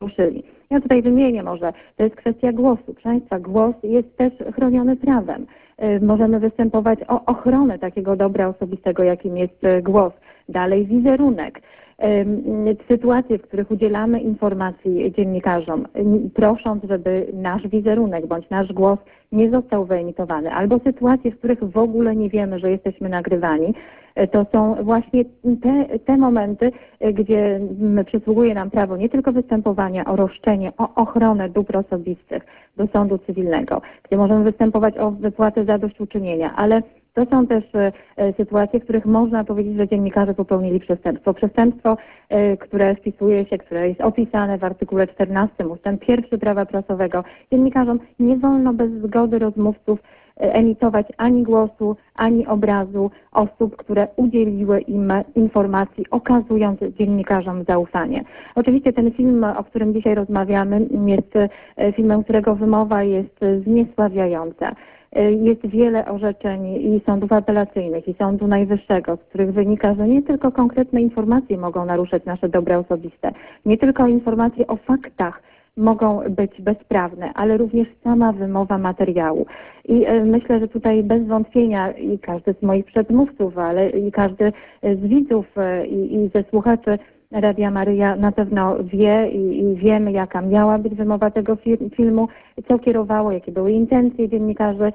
poruszyli. Ja tutaj wymienię może, to jest kwestia głosu. Proszę Państwa, głos jest też chroniony prawem. Możemy występować o ochronę takiego dobra osobistego, jakim jest głos. Dalej wizerunek. Sytuacje, w których udzielamy informacji dziennikarzom, prosząc, żeby nasz wizerunek bądź nasz głos nie został wyemitowany, albo sytuacje, w których w ogóle nie wiemy, że jesteśmy nagrywani, to są właśnie te momenty, gdzie przysługuje nam prawo nie tylko występowania o roszczenie, o ochronę dóbr osobistych do sądu cywilnego, gdzie możemy występować o wypłatę zadośćuczynienia, ale to są też sytuacje, w których można powiedzieć, że dziennikarze popełnili przestępstwo. Przestępstwo, które wpisuje się, które jest opisane w artykule 14 ustęp 1 prawa prasowego. Dziennikarzom nie wolno bez zgody rozmówców emitować ani głosu, ani obrazu osób, które udzieliły im informacji, okazując dziennikarzom zaufanie. Oczywiście ten film, o którym dzisiaj rozmawiamy, jest filmem, którego wymowa jest zniesławiająca. Jest wiele orzeczeń i sądów apelacyjnych, i Sądu Najwyższego, z których wynika, że nie tylko konkretne informacje mogą naruszać nasze dobra osobiste, nie tylko informacje o faktach mogą być bezprawne, ale również sama wymowa materiału. I myślę, że tutaj bez wątpienia i każdy z moich przedmówców, ale i każdy z widzów i ze słuchaczy Radia Maryja na pewno wie i wiemy, jaka miała być wymowa tego filmu, co kierowało, jakie były intencje dziennikarzy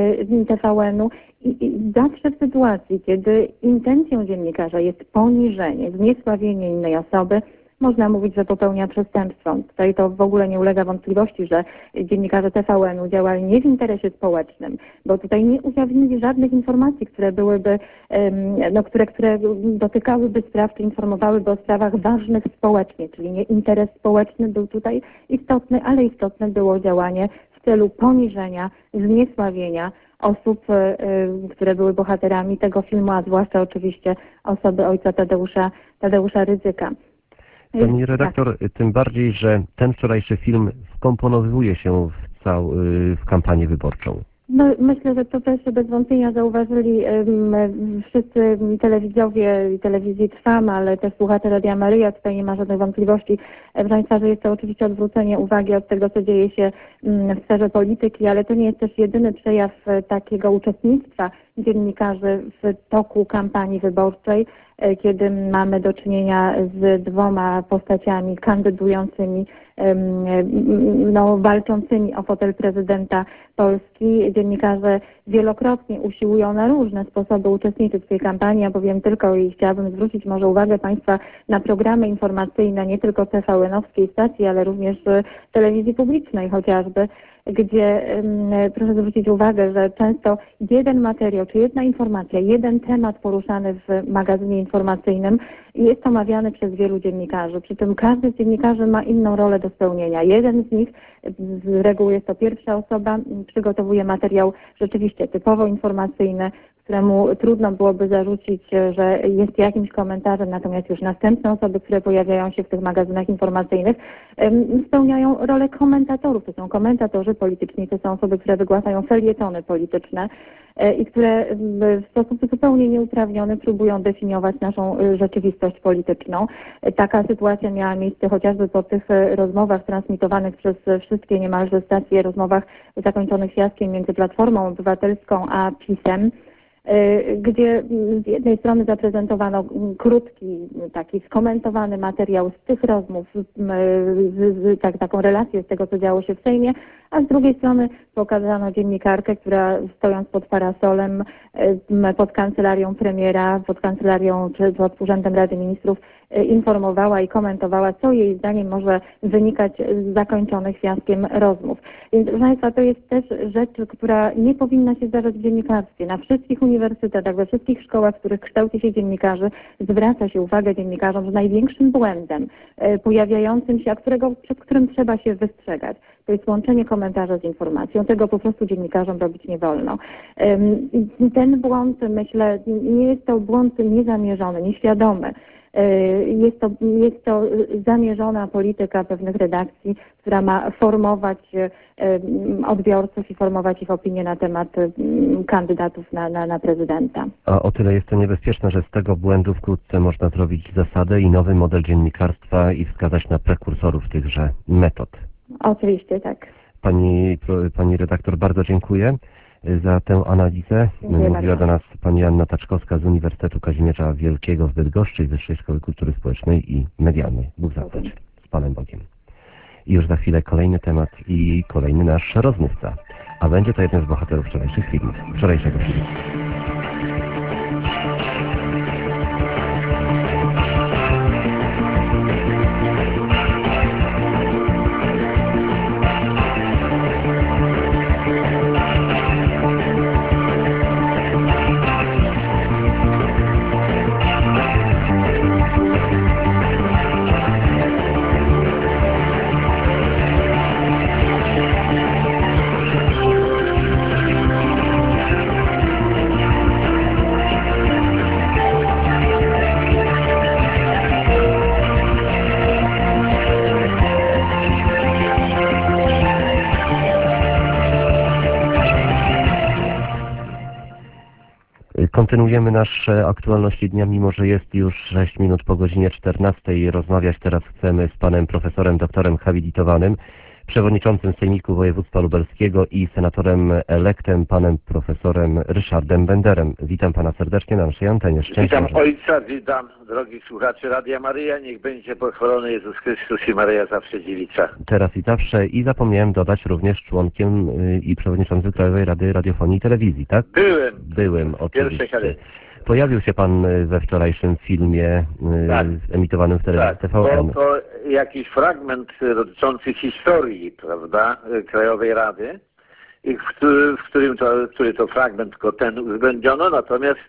TVN-u. I zawsze w sytuacji, kiedy intencją dziennikarza jest poniżenie, zniesławienie innej osoby, można mówić, że popełnia przestępstwo. Tutaj to w ogóle nie ulega wątpliwości, że dziennikarze TVN-u działali nie w interesie społecznym, bo tutaj nie ujawnili żadnych informacji, które byłyby, które dotykałyby spraw, czy informowałyby o sprawach ważnych społecznie, czyli nie interes społeczny był tutaj istotny, ale istotne było działanie w celu poniżenia, zniesławienia osób, które były bohaterami tego filmu, a zwłaszcza oczywiście osoby ojca Tadeusza Rydzyka. Pani redaktor, tym bardziej, że ten wczorajszy film wkomponowuje się w kampanię wyborczą. No, myślę, że to też bez wątpienia zauważyli wszyscy telewidzowie telewizji Trwam, ale też słuchacze Radia Maryja. Tutaj nie ma żadnych wątpliwości, proszę Państwa, że jest to oczywiście odwrócenie uwagi od tego, co dzieje się w sferze polityki, ale to nie jest też jedyny przejaw takiego uczestnictwa dziennikarzy w toku kampanii wyborczej, kiedy mamy do czynienia z dwoma postaciami kandydującymi, walczącymi o fotel prezydenta Polski. Dziennikarze wielokrotnie usiłują na różne sposoby uczestniczyć w tej kampanii. Ja powiem tylko i chciałabym zwrócić może uwagę Państwa na programy informacyjne nie tylko TVN-owskiej stacji, ale również telewizji publicznej chociażby, gdzie proszę zwrócić uwagę, że często jeden materiał, czy jedna informacja, jeden temat poruszany w magazynie informacyjnym jest omawiany przez wielu dziennikarzy. Przy czym każdy z dziennikarzy ma inną rolę do spełnienia. Jeden z nich, z reguły jest to pierwsza osoba, przygotowuje materiał rzeczywiście typowo informacyjny, któremu trudno byłoby zarzucić, że jest jakimś komentarzem, natomiast już następne osoby, które pojawiają się w tych magazynach informacyjnych, spełniają rolę komentatorów. To są komentatorzy polityczni, to są osoby, które wygłaszają felietony polityczne i które w sposób zupełnie nieuprawniony próbują definiować naszą rzeczywistość polityczną. Taka sytuacja miała miejsce chociażby po tych rozmowach transmitowanych przez wszystkie niemalże stacje, rozmowach zakończonych fiaskiem między Platformą Obywatelską a PiS-em, gdzie z jednej strony zaprezentowano krótki, taki skomentowany materiał z tych rozmów, taką relację z tego, co działo się w Sejmie, a z drugiej strony pokazano dziennikarkę, która stojąc pod parasolem, pod kancelarią premiera, pod kancelarią czy pod Urzędem Rady Ministrów informowała i komentowała, co jej zdaniem może wynikać z zakończonych fiaskiem rozmów. Więc proszę Państwa, to jest też rzecz, która nie powinna się zdarzać w dziennikarstwie. Na wszystkich uniwersytetach, we wszystkich szkołach, w których kształci się dziennikarzy, zwraca się uwagę dziennikarzom, że największym błędem pojawiającym się, przed którym trzeba się wystrzegać, to jest łączenie komentarza z informacją. Tego po prostu dziennikarzom robić nie wolno. Ten błąd, myślę, nie jest to błąd niezamierzony, nieświadomy. Jest to zamierzona polityka pewnych redakcji, która ma formować odbiorców i formować ich opinię na temat kandydatów na prezydenta. A o tyle jest to niebezpieczne, że z tego błędu wkrótce można zrobić zasadę i nowy model dziennikarstwa i wskazać na prekursorów tychże metod. Oczywiście, tak. Pani redaktor, bardzo dziękuję za tę analizę. Dziękuję Mówiła bardzo. do nas pani Anna Taczkowska z Uniwersytetu Kazimierza Wielkiego w Bydgoszczy i Wyższej Szkoły Kultury Społecznej i Medialnej. Bóg zapłać. Z Panem Bogiem. I już za chwilę kolejny temat i kolejny nasz rozmówca. A będzie to jeden z bohaterów wczorajszego filmu. Kontynuujemy nasze aktualności dnia, mimo że jest już 6 minut po godzinie 14. Rozmawiać teraz chcemy z panem profesorem, doktorem habilitowanym, przewodniczącym Sejmiku Województwa Lubelskiego i senatorem elektem, panem profesorem Ryszardem Benderem. Witam pana serdecznie na naszej antenie. Witam ojca, witam drogich słuchaczy Radia Maryja. Niech będzie pochwalony Jezus Chrystus i Maryja zawsze dziewica. Teraz i zawsze. I zapomniałem dodać również członkiem i przewodniczącym Krajowej Rady Radiofonii i Telewizji, tak? Byłem, oczywiście. Pierwszej kadencji. Pojawił się pan we wczorajszym filmie Tak. emitowanym w telewizji Tak, TVN. to jakiś fragment dotyczący historii, prawda, Krajowej Rady, i który to fragment tylko ten uwzględniono, natomiast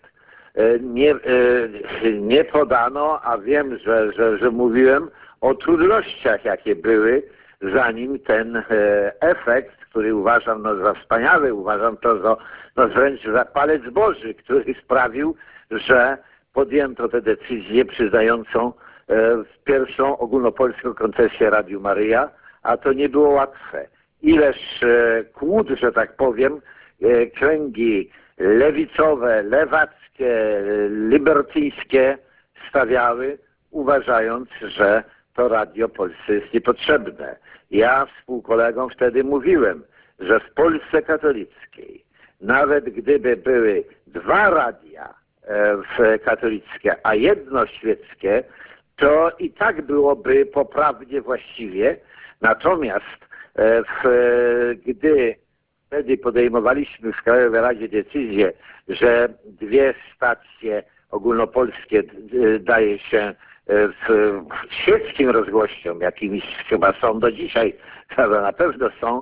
nie podano, a wiem, że mówiłem o trudnościach, jakie były, zanim ten efekt, który uważam za wspaniały, uważam to za wręcz za palec Boży, który sprawił, że podjęto tę decyzję przyznającą pierwszą ogólnopolską koncesję Radiu Maryja, a to nie było łatwe. Ileż kłód, że tak powiem, kręgi lewicowe, lewackie, libertyjskie stawiały, uważając, że to radio Polsce jest niepotrzebne. Ja współkolegom wtedy mówiłem, że w Polsce katolickiej, nawet gdyby były 2 radia katolickie, a 1 świeckie, to i tak byłoby poprawnie właściwie. Natomiast gdy wtedy podejmowaliśmy w Krajowej Radzie decyzję, że 2 stacje ogólnopolskie daje się świeckim rozgłościom, jakimiś chyba są do dzisiaj, ale na pewno są,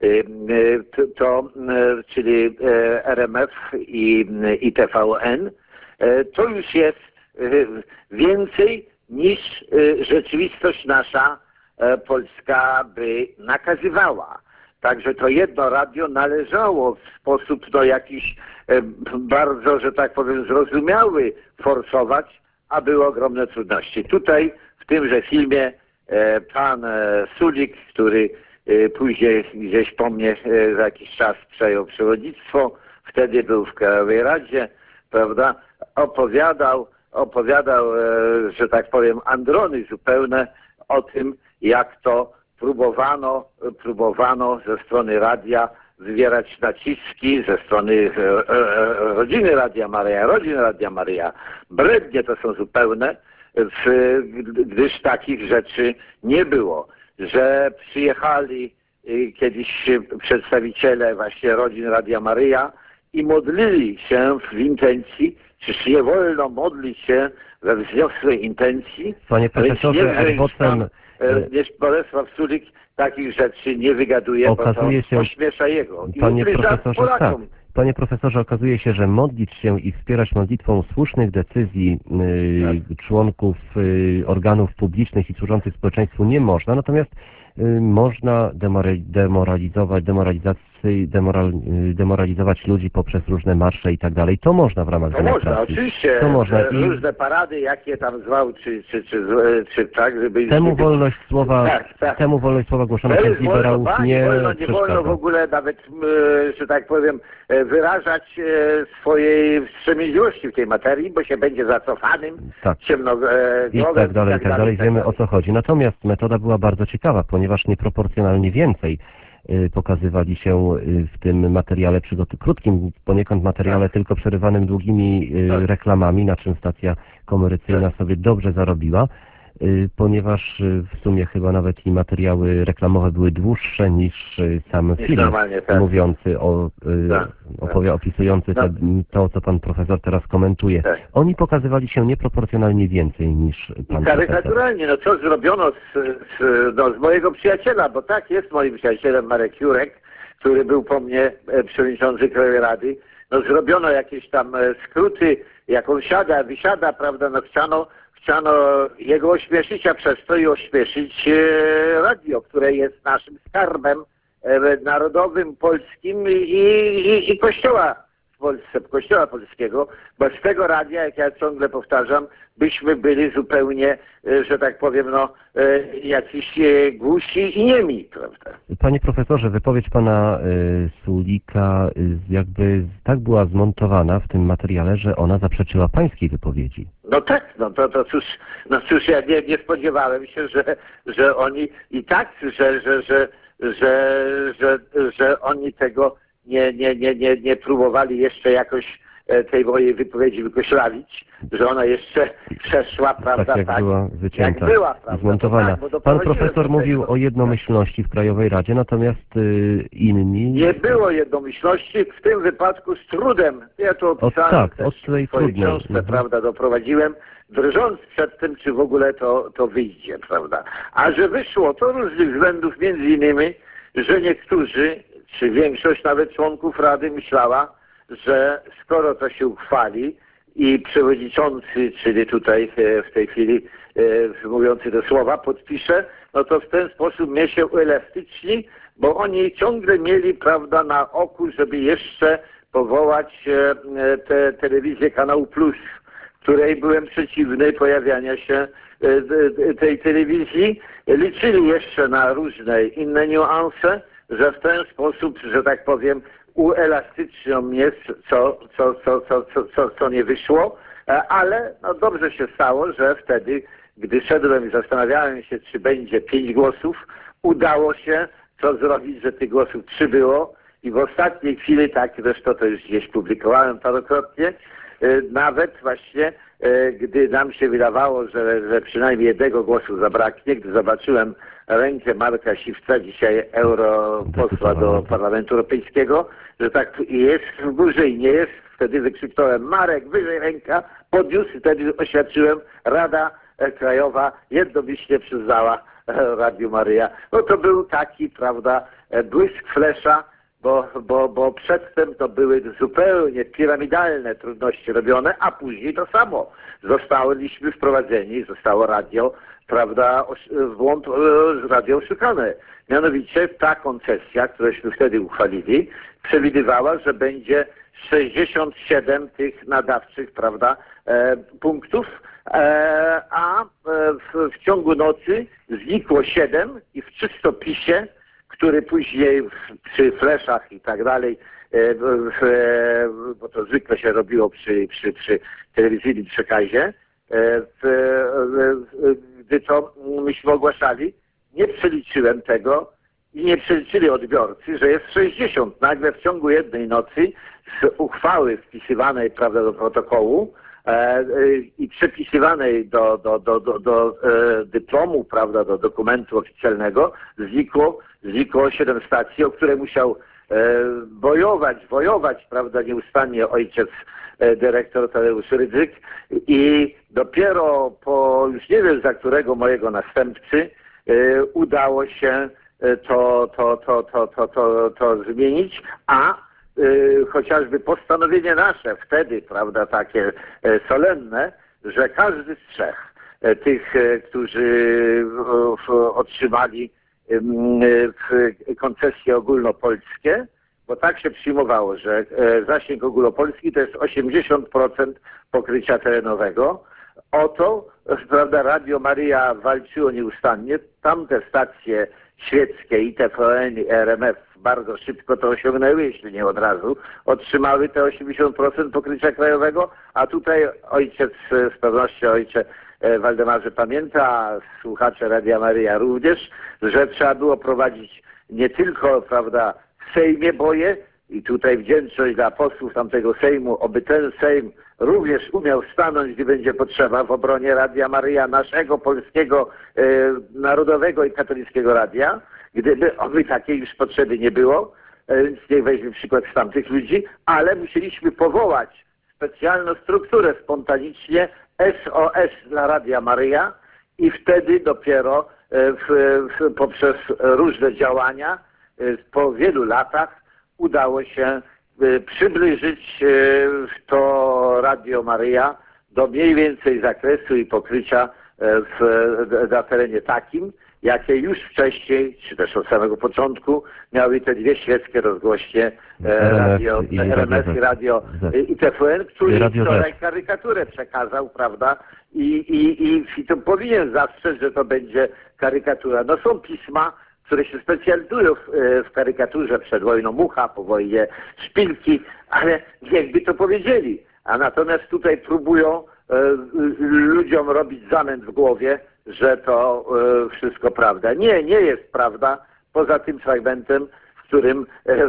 czyli RMF i TVN, to już jest więcej niż rzeczywistość nasza polska by nakazywała. Także to 1 radio należało w sposób jakiś bardzo, że tak powiem, zrozumiały forsować, a były ogromne trudności. Tutaj w tymże filmie pan Sulik, który później gdzieś po mnie za jakiś czas przejął przewodnictwo, wtedy był w Krajowej Radzie, prawda, opowiadał, że tak powiem, androny zupełne o tym, jak to próbowano ze strony radia wywierać naciski, ze strony rodziny Radia Maryja. Brednie to są zupełne, gdyż takich rzeczy nie było. Że przyjechali kiedyś przedstawiciele właśnie rodzin Radia Maryja i modlili się w intencji, czyż nie wolno modlić się we wzniosłej intencji? Panie profesorze, Bolesław Sulik takich rzeczy nie wygaduje, okazuje bo to ośmiesza jego. Panie profesorze, okazuje się, że modlić się i wspierać modlitwą słusznych decyzji członków organów publicznych i służących społeczeństwu nie można, natomiast można demoralizację demoralizować ludzi poprzez różne marsze i tak dalej. To można w ramach To można, demokracji. oczywiście, To można. I różne parady, jakie tam zwał, czy tak, żeby... temu wolność słowa, Tak. temu wolność słowa głoszona To przez jest wolno, liberałów nie wolno, nie przeszkadza. wolno w ogóle nawet, że tak powiem, wyrażać swojej wstrzemięźliwości w tej materii, bo się będzie zacofanym, Tak. ciemnogłowym I tak dalej. Wiemy o co chodzi. Natomiast metoda była bardzo ciekawa, ponieważ nieproporcjonalnie więcej pokazywali się w tym materiale, krótkim poniekąd materiale, tylko przerywanym długimi reklamami, na czym stacja komercyjna sobie dobrze zarobiła, ponieważ w sumie chyba nawet i materiały reklamowe były dłuższe niż sam film mówiący opisujący to, co pan profesor teraz komentuje. Tak. Oni pokazywali się nieproporcjonalnie więcej niż pan profesor. Karykaturalnie, no co zrobiono z mojego przyjaciela, bo tak jest moim przyjacielem Marek Jurek, który był po mnie przewodniczący Krajowej Rady. No zrobiono jakieś tam skróty, jak on wysiada, prawda, no chciano jego ośmieszyć, a przez to i ośmieszyć radio, które jest naszym skarbem narodowym, polskim i Kościoła w Polsce, Kościoła polskiego, bo z tego radia, jak ja ciągle powtarzam, byśmy byli zupełnie, że tak powiem, no, jakiś głusi i niemi, prawda? Panie profesorze, wypowiedź pana Sulika jakby tak była zmontowana w tym materiale, że ona zaprzeczyła pańskiej wypowiedzi. No tak, cóż, ja nie spodziewałem się, że oni i tak, że oni tego nie próbowali jeszcze jakoś tej mojej wypowiedzi wykoślawić, że ona jeszcze przeszła, prawda, tak jak była wycięta, jak była, prawda, zmontowana. Tak, pan profesor mówił o jednomyślności w Krajowej Radzie, natomiast inni... Nie było jednomyślności, w tym wypadku z trudem. Ja to opisałem od tej w swojej książce, prawda, doprowadziłem, drżąc przed tym, czy w ogóle to wyjdzie, prawda. A że wyszło to różnych względów, między innymi, że niektórzy, czy większość nawet członków Rady myślała, że skoro to się uchwali i przewodniczący, czyli tutaj w tej chwili mówiący te słowa, podpisze, no to w ten sposób mnie się uelastyczni, bo oni ciągle mieli, prawda, na oku, żeby jeszcze powołać tę telewizję Kanał Plus, której byłem przeciwny pojawiania się tej telewizji. Liczyli jeszcze na różne inne niuanse, że w ten sposób, że tak powiem, uelastycznią mnie, co nie wyszło, ale no dobrze się stało, że wtedy, gdy szedłem i zastanawiałem się, czy będzie 5 głosów, udało się to zrobić, że tych głosów przybyło i w ostatniej chwili, tak zresztą to już gdzieś publikowałem parokrotnie, nawet właśnie gdy nam się wydawało, że przynajmniej jednego głosu zabraknie, gdy zobaczyłem rękę Marka Siwca, dzisiaj europosła do Parlamentu Europejskiego, że tak jest w górze i nie jest, wtedy wykrzyknąłem: Marek, wyżej ręka, podniósł i wtedy oświadczyłem: Rada Krajowa jednomyślnie przyznała Radiu Maryja. No to był taki, prawda, błysk flesza, bo przedtem to były zupełnie piramidalne trudności robione, a później to samo. Zostaliśmy wprowadzeni, zostało radio, prawda, w błąd radio oszukane. Mianowicie ta koncesja, którąśmy wtedy uchwalili, przewidywała, że będzie 67 tych nadawczych, prawda, punktów, a w ciągu nocy znikło 7 i w czystopisie, który później przy fleszach i tak dalej, bo to zwykle się robiło przy telewizyjnym przekazie, gdy to myśmy ogłaszali, nie przeliczyłem tego i nie przeliczyli odbiorcy, że jest 60. Nagle w ciągu jednej nocy z uchwały wpisywanej, prawda, do protokołu i przepisywanej do dyplomu, prawda, do dokumentu oficjalnego, znikło 7 stacji, o które musiał wojować, prawda, nieustannie ojciec dyrektor Tadeusz Rydzyk, i dopiero po, już nie wiem za którego mojego następcy, udało się to zmienić, a chociażby postanowienie nasze wtedy, prawda, takie solenne, że każdy z 3 tych, którzy otrzymali koncesje ogólnopolskie, bo tak się przyjmowało, że zasięg ogólnopolski to jest 80% pokrycia terenowego. O to, prawda, Radio Maryja walczyło nieustannie. Tamte stacje świeckie i TVN, i RMF bardzo szybko to osiągnęły, jeśli nie od razu, otrzymały te 80% pokrycia krajowego, a tutaj ojciec, z pewnością ojcze Waldemarze pamięta, a słuchacze Radia Maryja również, że trzeba było prowadzić nie tylko, prawda, w Sejmie boje, i tutaj wdzięczność dla posłów tamtego Sejmu, oby ten Sejm również umiał stanąć, gdy będzie potrzeba, w obronie Radia Maryja, naszego polskiego, narodowego i katolickiego radia, gdyby oby takiej już potrzeby nie było, więc niech weźmie przykład z tamtych ludzi, ale musieliśmy powołać specjalną strukturę spontanicznie SOS dla Radia Maryja i wtedy dopiero poprzez różne działania po wielu latach udało się przybliżyć to Radio Maryja do mniej więcej zakresu i pokrycia na terenie takim, jakie już wcześniej, czy też od samego początku, miały te dwie świeckie rozgłośnie Radio RMF i Radio i TVN, który wczoraj karykaturę przekazał, prawda? I to powinien zastrzec, że to będzie karykatura. No są pisma, które się specjalizują w karykaturze, przed wojną Mucha, po wojnie Szpilki, ale jakby to powiedzieli. A natomiast tutaj próbują ludziom robić zamęt w głowie, że to wszystko prawda. Nie, nie jest prawda, poza tym fragmentem, w którym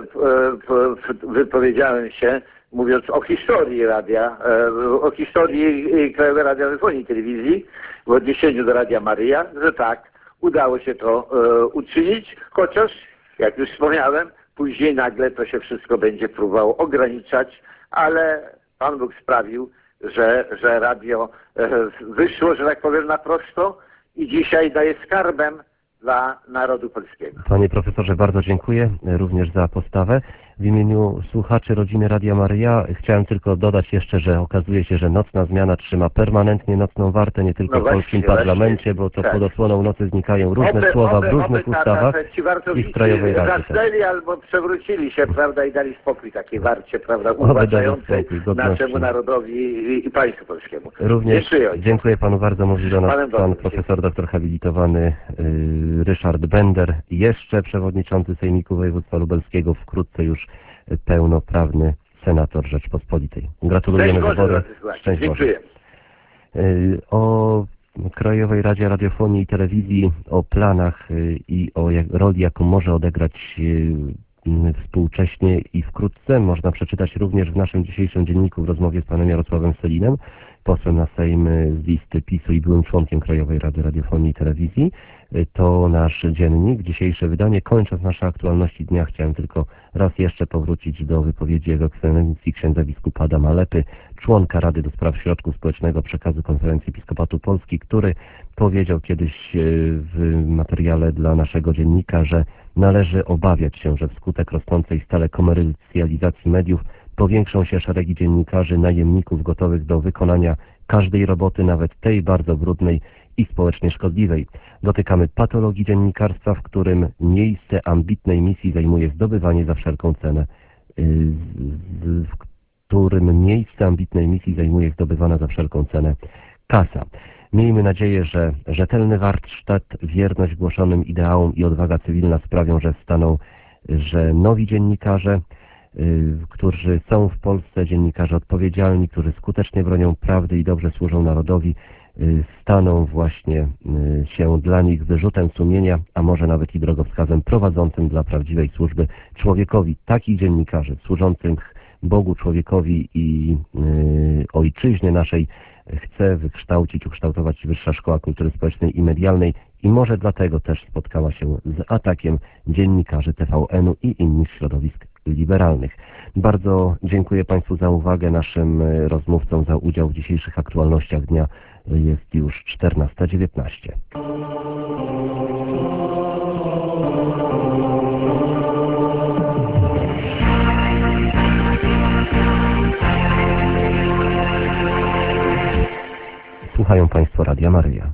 wypowiedziałem się, mówiąc o historii radia, o historii Krajowej Radiofonii i Telewizji w odniesieniu do Radia Maryja, że tak, udało się to uczynić, chociaż, jak już wspomniałem, później nagle to się wszystko będzie próbowało ograniczać, ale Pan Bóg sprawił, że radio wyszło, że tak powiem, na prosto i dzisiaj daje skarbem dla narodu polskiego. Panie profesorze, bardzo dziękuję również za postawę. W imieniu słuchaczy rodziny Radia Maryja chciałem tylko dodać jeszcze, że okazuje się, że nocna zmiana trzyma permanentnie nocną wartę, nie tylko w polskim parlamencie, bo to pod osłoną nocy znikają różne słowa w różnych ustawach i w Krajowej Radzie. Zasnęli albo przewrócili się, prawda, i dali spokój takiej warcie, prawda, uwłaczającej naszemu narodowi i państwu polskiemu. Również dziękuję panu bardzo. Mówi do nas pan profesor doktor habilitowany Ryszard Bender, jeszcze przewodniczący Sejmiku Województwa Lubelskiego, wkrótce już pełnoprawny senator Rzeczpospolitej. Gratulujemy wyboru. Szczęść Boże. O Krajowej Radzie Radiofonii i Telewizji, o planach i o roli, jaką może odegrać współcześnie i wkrótce można przeczytać również w naszym dzisiejszym dzienniku w rozmowie z panem Jarosławem Selinem, posłem na Sejm z listy PiS-u i byłym członkiem Krajowej Rady Radiofonii i Telewizji. To nasz dziennik, dzisiejsze wydanie. Kończąc nasze aktualności dnia, chciałem tylko raz jeszcze powrócić do wypowiedzi Jego Ekscelencji księdza biskupa Adama Lepy, członka Rady do Spraw Środków Społecznego Przekazu Konferencji Episkopatu Polski, który powiedział kiedyś w materiale dla naszego dziennika, że należy obawiać się, że wskutek rosnącej stale komercjalizacji mediów powiększą się szeregi dziennikarzy, najemników gotowych do wykonania każdej roboty, nawet tej bardzo brudnej i społecznie szkodliwej. Dotykamy patologii dziennikarstwa, w którym miejsce ambitnej misji zajmuje zdobywanie za wszelką cenę, zdobywana za wszelką cenę kasa. Miejmy nadzieję, że rzetelny warsztat, wierność głoszonym ideałom i odwaga cywilna sprawią, że nowi dziennikarze, którzy są w Polsce, dziennikarze odpowiedzialni, którzy skutecznie bronią prawdy i dobrze służą narodowi, staną właśnie się dla nich wyrzutem sumienia, a może nawet i drogowskazem prowadzącym dla prawdziwej służby człowiekowi. Takich dziennikarzy służących Bogu, człowiekowi i ojczyźnie naszej chce ukształtować Wyższa Szkoła Kultury Społecznej i Medialnej i może dlatego też spotkała się z atakiem dziennikarzy TVN-u i innych środowisk liberalnych. Bardzo dziękuję Państwu za uwagę, naszym rozmówcom za udział w dzisiejszych aktualnościach dnia. Jest już 14:19. Słuchają Państwo Radia Maryja.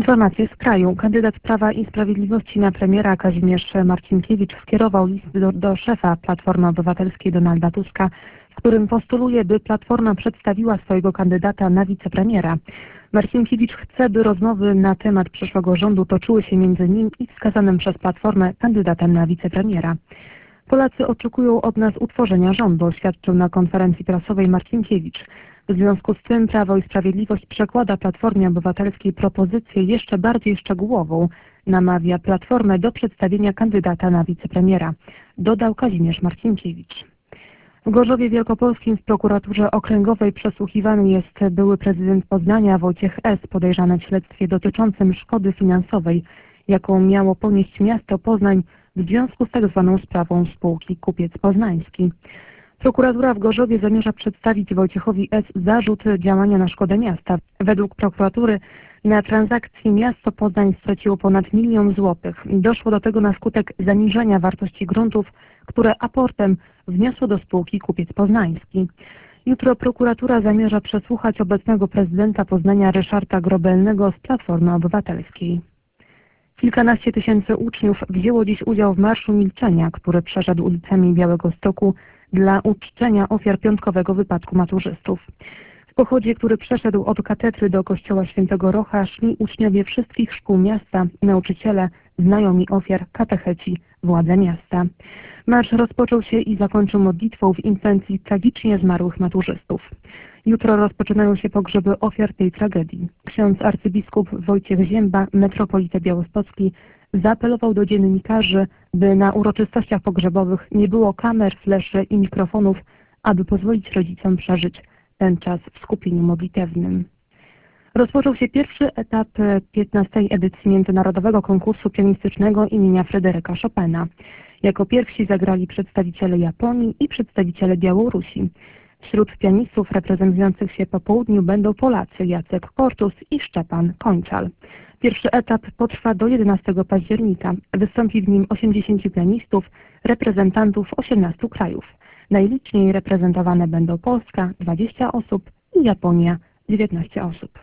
Informacje z kraju. Kandydat Prawa i Sprawiedliwości na premiera Kazimierz Marcinkiewicz skierował list do szefa Platformy Obywatelskiej Donalda Tuska, w którym postuluje, by Platforma przedstawiła swojego kandydata na wicepremiera. Marcinkiewicz chce, by rozmowy na temat przyszłego rządu toczyły się między nim i wskazanym przez Platformę kandydatem na wicepremiera. Polacy oczekują od nas utworzenia rządu, oświadczył na konferencji prasowej Marcinkiewicz. W związku z tym Prawo i Sprawiedliwość przekłada Platformie Obywatelskiej propozycję jeszcze bardziej szczegółową. Namawia Platformę do przedstawienia kandydata na wicepremiera, dodał Kazimierz Marcinkiewicz. W Gorzowie Wielkopolskim w prokuraturze okręgowej przesłuchiwany jest były prezydent Poznania Wojciech S., podejrzany w śledztwie dotyczącym szkody finansowej, jaką miało ponieść miasto Poznań w związku z tzw. sprawą spółki Kupiec Poznański. Prokuratura w Gorzowie zamierza przedstawić Wojciechowi S. zarzut działania na szkodę miasta. Według prokuratury na transakcji miasto Poznań straciło ponad 1 000 000 złotych. Doszło do tego na skutek zaniżenia wartości gruntów, które aportem wniosło do spółki Kupiec Poznański. Jutro prokuratura zamierza przesłuchać obecnego prezydenta Poznania Ryszarda Grobelnego z Platformy Obywatelskiej. Kilkanaście tysięcy uczniów wzięło dziś udział w Marszu Milczenia, który przeszedł ulicami Białegostoku dla uczczenia ofiar piątkowego wypadku maturzystów. W pochodzie, który przeszedł od katedry do kościoła Świętego Rocha, szli uczniowie wszystkich szkół miasta, nauczyciele, znajomi ofiar, katecheci, władze miasta. Marsz rozpoczął się i zakończył modlitwą w intencji tragicznie zmarłych maturzystów. Jutro rozpoczynają się pogrzeby ofiar tej tragedii. Ksiądz arcybiskup Wojciech Zięba, metropolita białostocki, zaapelował do dziennikarzy, by na uroczystościach pogrzebowych nie było kamer, fleszy i mikrofonów, aby pozwolić rodzicom przeżyć ten czas w skupieniu modlitewnym. Rozpoczął się pierwszy etap 15. edycji Międzynarodowego Konkursu Pianistycznego imienia Fryderyka Chopina. Jako pierwsi zagrali przedstawiciele Japonii i przedstawiciele Białorusi. Wśród pianistów reprezentujących się po południu będą Polacy Jacek Kortus i Szczepan Kończal. Pierwszy etap potrwa do 11 października. Wystąpi w nim 80 pianistów, reprezentantów 18 krajów. Najliczniej reprezentowane będą Polska 20 osób i Japonia 19 osób.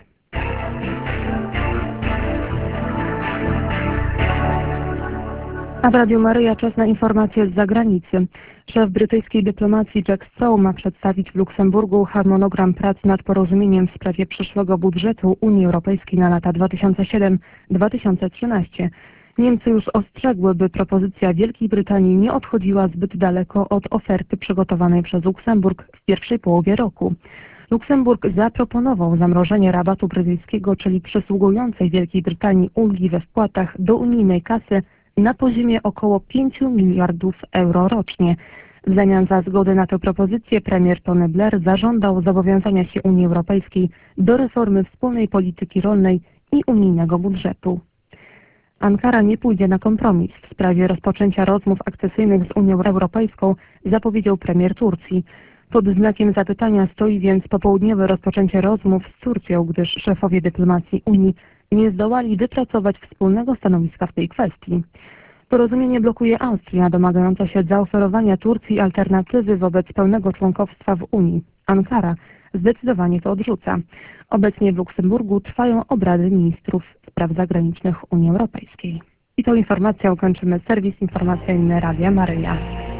A w Radiu Maryja czas na informacje z zagranicy. Szef brytyjskiej dyplomacji Jack Straw ma przedstawić w Luksemburgu harmonogram prac nad porozumieniem w sprawie przyszłego budżetu Unii Europejskiej na lata 2007-2013. Niemcy już ostrzegły, by propozycja Wielkiej Brytanii nie odchodziła zbyt daleko od oferty przygotowanej przez Luksemburg w pierwszej połowie roku. Luksemburg zaproponował zamrożenie rabatu brytyjskiego, czyli przysługującej Wielkiej Brytanii ulgi we wpłatach do unijnej kasy na poziomie około 5 miliardów euro rocznie. W zamian za zgodę na tę propozycję premier Tony Blair zażądał zobowiązania się Unii Europejskiej do reformy wspólnej polityki rolnej i unijnego budżetu. Ankara nie pójdzie na kompromis w sprawie rozpoczęcia rozmów akcesyjnych z Unią Europejską, zapowiedział premier Turcji. Pod znakiem zapytania stoi więc popołudniowe rozpoczęcie rozmów z Turcją, gdyż szefowie dyplomacji Unii nie zdołali wypracować wspólnego stanowiska w tej kwestii. Porozumienie blokuje Austria, domagająca się zaoferowania Turcji alternatywy wobec pełnego członkostwa w Unii. Ankara zdecydowanie to odrzuca. Obecnie w Luksemburgu trwają obrady ministrów spraw zagranicznych Unii Europejskiej. I tą informacją kończymy serwis informacyjny Radia Maryja.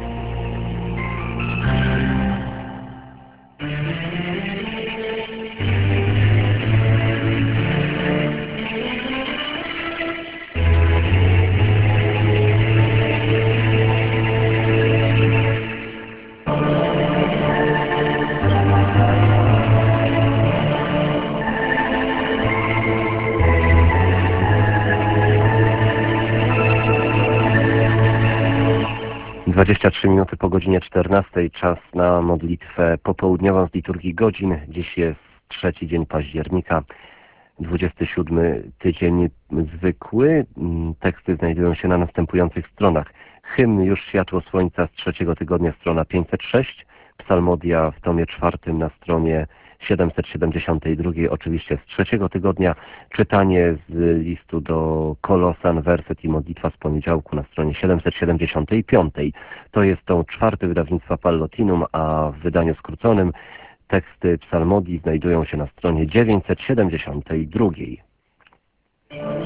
Dwadzieścia 3 minuty po godzinie 14, czas na modlitwę popołudniową z liturgii godzin. Dziś jest 3 dzień października, 27 tydzień zwykły. Teksty znajdują się na następujących stronach. Hymn Już światło słońca z 3 tygodnia, strona 506. Psalmodia w tomie 4 na stronie 772, oczywiście z 3 tygodnia. Czytanie z listu do Kolosan, werset i modlitwa z poniedziałku na stronie 775. To jest tom 4 wydawnictwa Pallotinum, a w wydaniu skróconym teksty psalmodii znajdują się na stronie 972.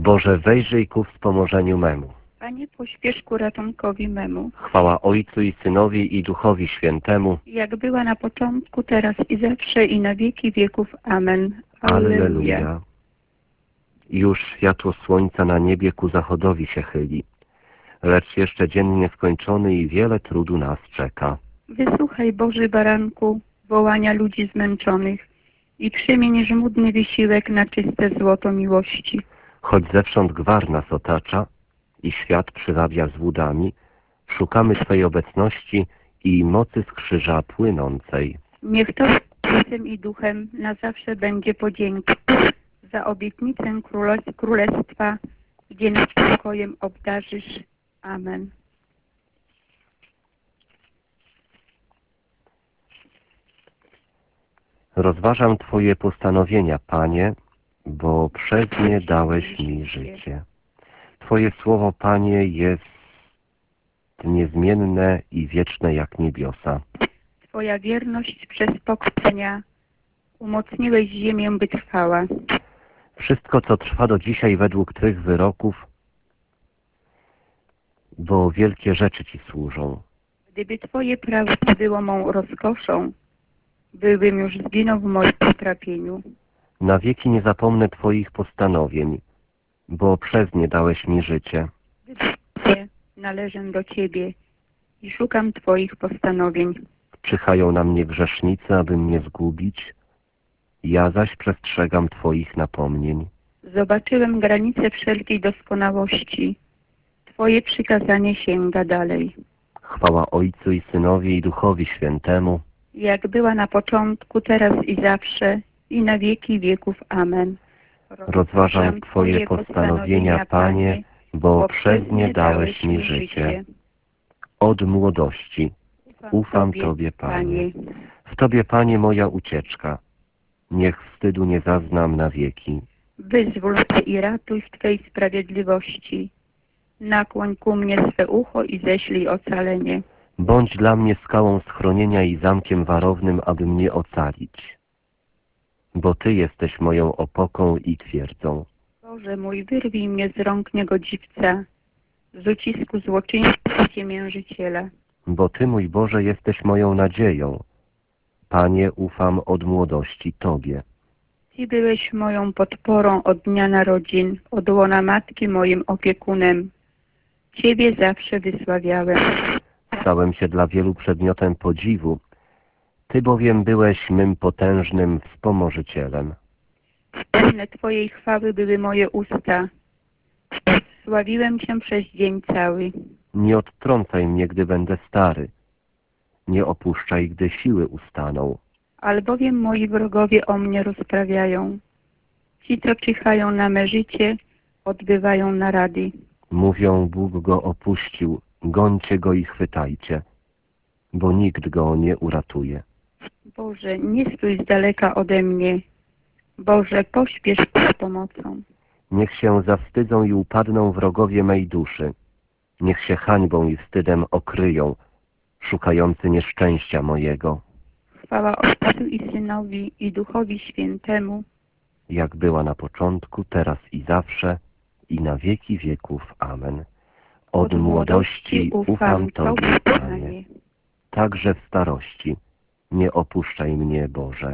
Boże, wejrzyj ku wspomożeniu memu. Panie, pośpiesz ku ratunkowi memu, Chwała Ojcu i Synowi i Duchowi Świętemu. jak była na początku, teraz i zawsze, i na wieki wieków. Amen. Alleluja. Już światło słońca na niebie ku zachodowi się chyli, lecz jeszcze dzień nieskończony i wiele trudu nas czeka. Wysłuchaj, Boży Baranku, wołania ludzi zmęczonych i przemień żmudny wysiłek na czyste złoto miłości. Choć zewsząd gwar nas otacza i świat przywabia złudami, szukamy Twej obecności i mocy z krzyża płynącej. Niech to sercem i duchem na zawsze będzie podzięki za obietnicę królestwa, gdzie nas spokojem obdarzysz. Amen. Rozważam Twoje postanowienia, Panie, bo przez nie dałeś mi życie. Twoje słowo, Panie, jest niezmienne i wieczne jak niebiosa. Twoja wierność przez pokolenia umocniłeś ziemię, by trwała. Wszystko, co trwa do dzisiaj według Twych wyroków, bo wielkie rzeczy Ci służą. Gdyby Twoje prawo było mą rozkoszą, byłbym już zginął w moim utrapieniu. Na wieki nie zapomnę Twoich postanowień, bo przez nie dałeś mi życie. Ja należę do Ciebie i szukam Twoich postanowień. Czyhają na mnie grzesznicy, aby mnie zgubić, ja zaś przestrzegam Twoich napomnień. Zobaczyłem granice wszelkiej doskonałości. Twoje przykazanie sięga dalej. Chwała Ojcu i Synowi i Duchowi Świętemu, Jak była na początku, teraz i zawsze, i na wieki wieków. Amen. rozważam Twoje postanowienia, Panie, bo przez nie dałeś mi życie. Od młodości ufam Tobie, Panie. W Tobie, Panie, moja ucieczka. Niech wstydu nie zaznam na wieki. Wyzwól mnie i ratuj w Twej sprawiedliwości. Nakłoń ku mnie swe ucho i ześlij ocalenie. Bądź dla mnie skałą schronienia i zamkiem warownym, aby mnie ocalić. Bo Ty jesteś moją opoką i twierdzą. Boże mój, wyrwij mnie z rąk niegodziwca, z ucisku złoczyńcy i ciemiężyciela. Bo Ty, mój Boże, jesteś moją nadzieją. Panie, ufam od młodości Tobie. Ty byłeś moją podporą od dnia narodzin, od łona matki moim opiekunem. Ciebie zawsze wysławiałem. Stałem się dla wielu przedmiotem podziwu. Ty bowiem byłeś mym potężnym wspomożycielem. Pełne Twojej chwały były moje usta. Sławiłem Cię przez dzień cały. Nie odtrącaj mnie, gdy będę stary. Nie opuszczaj, gdy siły ustaną. Albowiem moi wrogowie o mnie rozprawiają. Ci, co czyhają na me życie, odbywają narady. Mówią, Bóg go opuścił, gońcie go i chwytajcie, bo nikt go nie uratuje. Boże, nie stój z daleka ode mnie. Boże, pośpiesz z pomocą. Niech się zawstydzą i upadną wrogowie mej duszy. Niech się hańbą i wstydem okryją, szukający nieszczęścia mojego. Chwała Ojcu i Synowi i Duchowi Świętemu, Jak była na początku, teraz i zawsze, i na wieki wieków. Amen. Od młodości ufam Tobie, Panie. Także w starości. Nie opuszczaj mnie, Boże.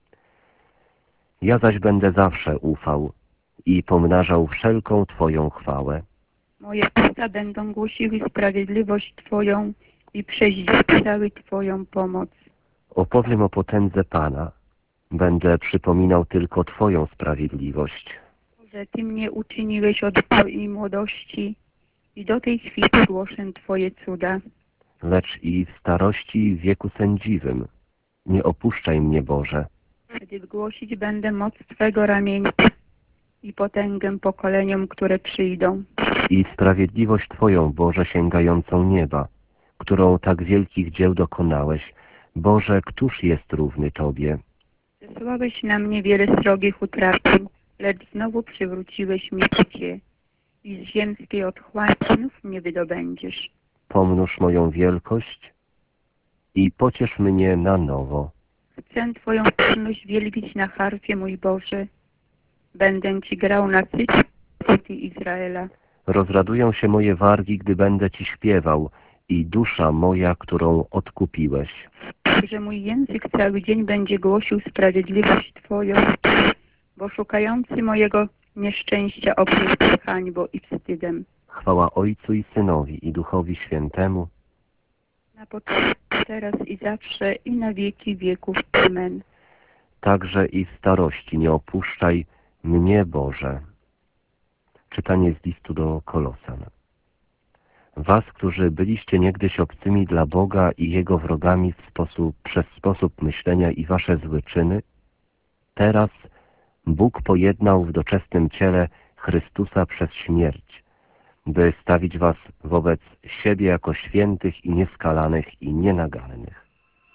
Ja zaś będę zawsze ufał i pomnażał wszelką Twoją chwałę. Moje usta będą głosiły sprawiedliwość Twoją i przeździały Twoją pomoc. Opowiem o potędze Pana. Będę przypominał tylko Twoją sprawiedliwość. Że Ty mnie uczyniłeś od mojej młodości i do tej chwili głoszę Twoje cuda. Lecz i w starości i w wieku sędziwym. Nie opuszczaj mnie, Boże. Gdy głosić będę moc Twego ramienia i potęgę pokoleniom, które przyjdą. I sprawiedliwość Twoją, Boże, sięgającą nieba, którą tak wielkich dzieł dokonałeś. Boże, któż jest równy Tobie? Zesłałeś na mnie wiele srogich utrapień, lecz znowu przywróciłeś mi życie i z ziemskiej otchłani znów mnie wydobędziesz. Pomnóż moją wielkość i pociesz mnie na nowo. Chcę Twoją wierność wielbić na harfie, mój Boże. Będę Ci grał na cycie płyty Izraela. Rozradują się moje wargi, gdy będę Ci śpiewał i dusza moja, którą odkupiłeś. Że mój język cały dzień będzie głosił sprawiedliwość Twoją, bo szukający mojego nieszczęścia obmył hańbą i wstydem. Chwała Ojcu i Synowi i Duchowi Świętemu. Na początku, teraz i zawsze, i na wieki wieków. Amen. Także i w starości nie opuszczaj mnie, Boże. Czytanie z listu do Kolosan. Was, którzy byliście niegdyś obcymi dla Boga i Jego wrogami przez sposób myślenia i wasze złe czyny, teraz Bóg pojednał w doczesnym ciele Chrystusa przez śmierć, by stawić was wobec siebie jako świętych i nieskalanych i nienagannych.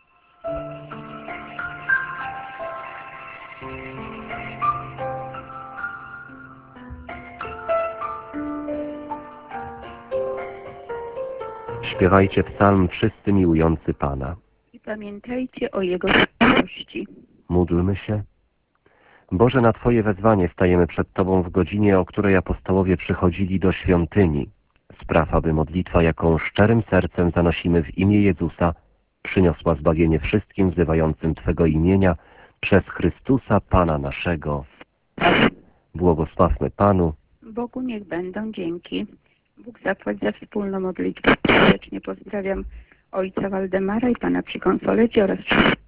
Śpiewajcie psalm wszyscy miłujący Pana. I pamiętajcie o Jego miłości. Módlmy się. Boże, na Twoje wezwanie stajemy przed Tobą w godzinie, o której apostołowie przychodzili do świątyni. Spraw, aby modlitwa, jaką szczerym sercem zanosimy w imię Jezusa, przyniosła zbawienie wszystkim wzywającym Twego imienia przez Chrystusa Pana naszego. Błogosławmy Panu. Bogu niech będą dzięki. Bóg zapłać za wspólną modlitwę. Serdecznie pozdrawiam ojca Waldemara i pana przy konsolecie oraz